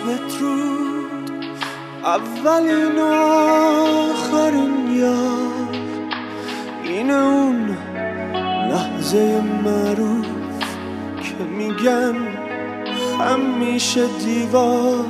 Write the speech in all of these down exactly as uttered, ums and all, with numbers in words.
بدرود، اولین آخرین یار، این اون لحظه معروف که میگن همیشه دیوار.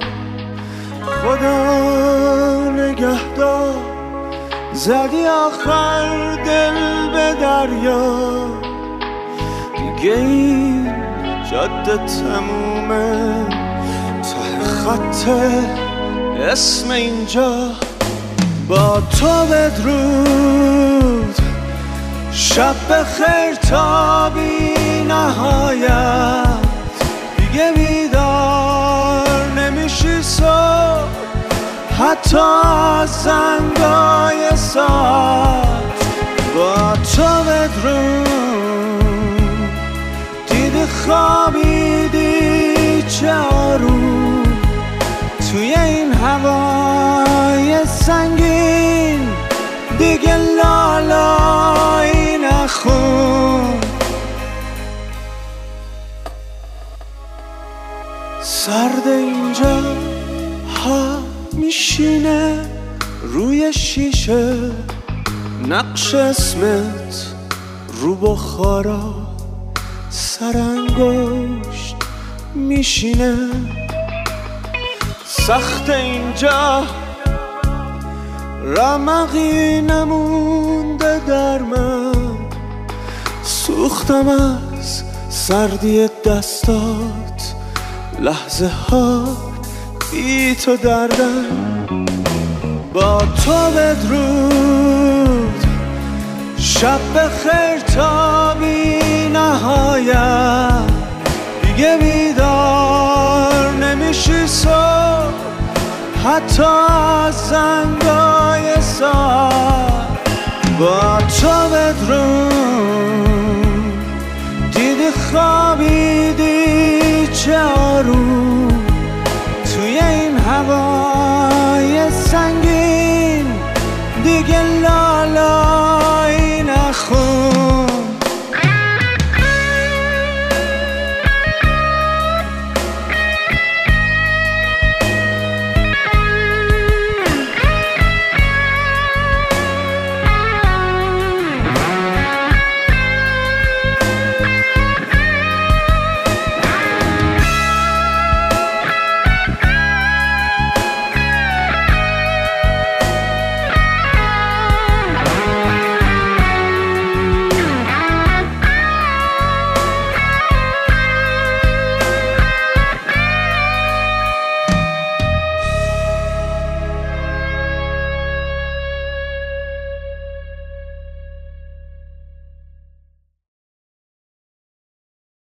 خدا نگهدار، زدی آخر دل به دریا، دیگه این جاده تمومه، ته خط اسم اینجا. با تو بدرود، شب بخیر تا بی نهایت، دیگه بیدار نمیشی صبح حتی از زنگای ساعت. با تو بدرود، دیدی خوابیدی چه آروم، توی این هوای سنگین دیگه لالایی نخون. سرد اینجا ها میشینه روی شیشه، نقش اسمت رو بخارا سرانگشت میشینه. سخت اینجا رمقی نمونده در من، سوختم از سردی دستات، لحظه ها بی تو دردن. با تو بدرود، شب بخیر تا بی نهایت، دیگه بیدار نمیشی صبح حتی از زنگای ساعت. با تو بدرود،